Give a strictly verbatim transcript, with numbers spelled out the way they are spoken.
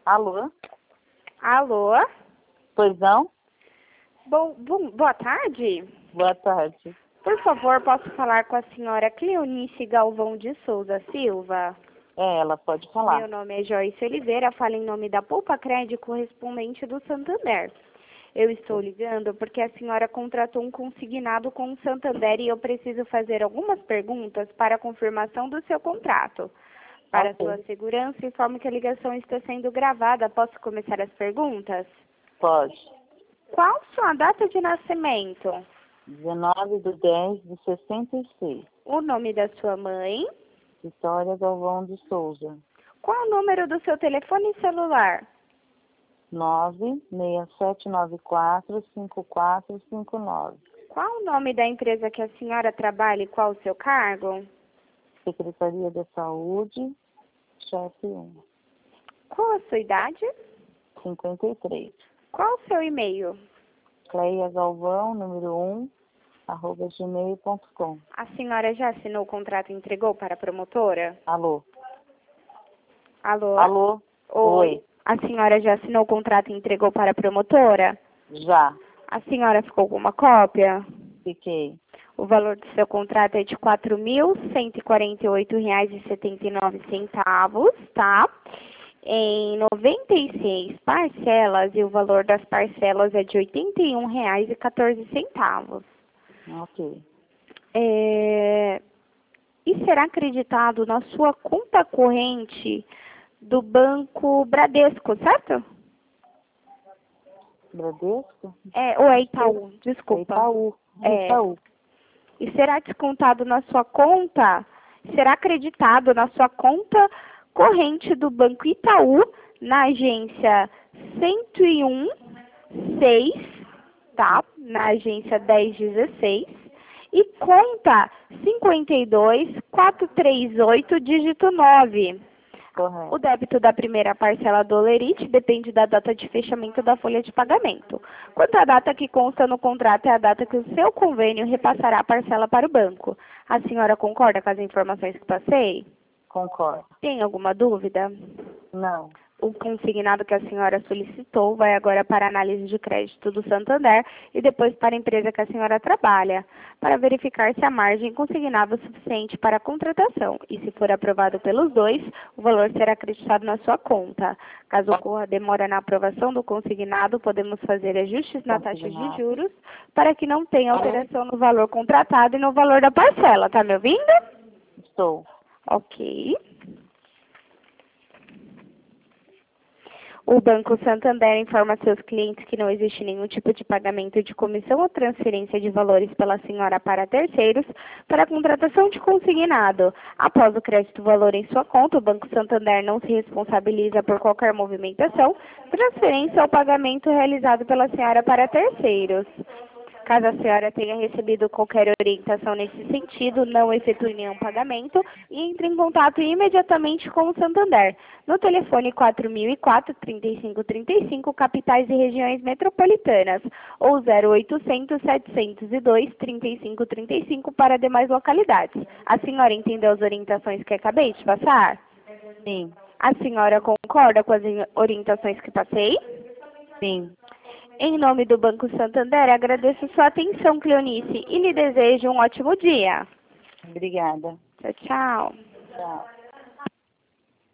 Alô? Alô? Pois não? Bom, bom, boa tarde. Boa tarde. Por favor, posso falar com a senhora Cleonice Galvão de Souza Silva? É, ela pode falar. Meu nome é Joyce Oliveira, falo em nome da Poupa Crédito correspondente do Santander. Eu estou ligando porque a senhora contratou um consignado com o Santander e eu preciso fazer algumas perguntas para a confirmação do seu contrato. Para Ok. sua segurança, informo que a ligação está sendo gravada. Posso começar as perguntas? Pode. Qual sua data de nascimento? dezenove de dez de sessenta e seis. O nome da sua mãe? Vitória Galvão de Souza. Qual o número do seu telefone celular? nove seis sete nove quatro cinco quatro cinco nove. Qual o nome da empresa que a senhora trabalha e qual o seu cargo? Secretaria da Saúde, chefe um. Qual a sua idade? cinquenta e três. Qual o seu e-mail? Cleia Galvão, número um, arroba gmail ponto com. A senhora já assinou o contrato e entregou para a promotora? Alô? Alô? Alô? Oi. A senhora já assinou o contrato e entregou para a promotora? Já. A senhora ficou com uma cópia? Fiquei. O valor do seu contrato é de quatro mil cento e quarenta e oito reais e setenta e nove centavos, tá? Em noventa e seis parcelas e o valor das parcelas é de oitenta e um reais e quatorze centavos. Ok. É... E será acreditado na sua conta corrente do Banco Bradesco, certo? Bradesco? É, ou é Itaú, desculpa. Itaú. É. Itaú. E será descontado na sua conta, será acreditado na sua conta corrente do Banco Itaú, na agência cento e um, seis, tá? Na agência dez dezesseis, e conta cinquenta e dois, quatrocentos e trinta e oito, dígito nove. Correto. O débito da primeira parcela do Olerite depende da data de fechamento da folha de pagamento. Quanto à data que consta no contrato é a data que o seu convênio repassará a parcela para o banco. A senhora concorda com as informações que passei? Concordo. Tem alguma dúvida? Não. O consignado que a senhora solicitou vai agora para a análise de crédito do Santander e depois para a empresa que a senhora trabalha, para verificar se a margem consignada é suficiente para a contratação. E se for aprovado pelos dois, o valor será acreditado na sua conta. Caso ocorra demora na aprovação do consignado, podemos fazer ajustes na taxa de juros para que não tenha alteração no valor contratado e no valor da parcela. Tá me ouvindo? Estou. Ok. O Banco Santander informa a seus clientes que não existe nenhum tipo de pagamento de comissão ou transferência de valores pela senhora para terceiros para a contratação de consignado. Após o crédito do valor em sua conta, o Banco Santander não se responsabiliza por qualquer movimentação, transferência ou pagamento realizado pela senhora para terceiros. Caso a senhora tenha recebido qualquer orientação nesse sentido, não efetue nenhum pagamento e entre em contato imediatamente com o Santander, no telefone quatro mil e quatro, trinta e cinco trinta e cinco, capitais e regiões metropolitanas, ou zero oitocentos, setecentos e dois, trinta e cinco trinta e cinco para demais localidades. A senhora entendeu as orientações que acabei de passar? Sim. A senhora concorda com as orientações que passei? Sim. Em nome do Banco Santander, agradeço sua atenção, Cleonice, e lhe desejo um ótimo dia. Obrigada. Tchau, tchau. Tchau.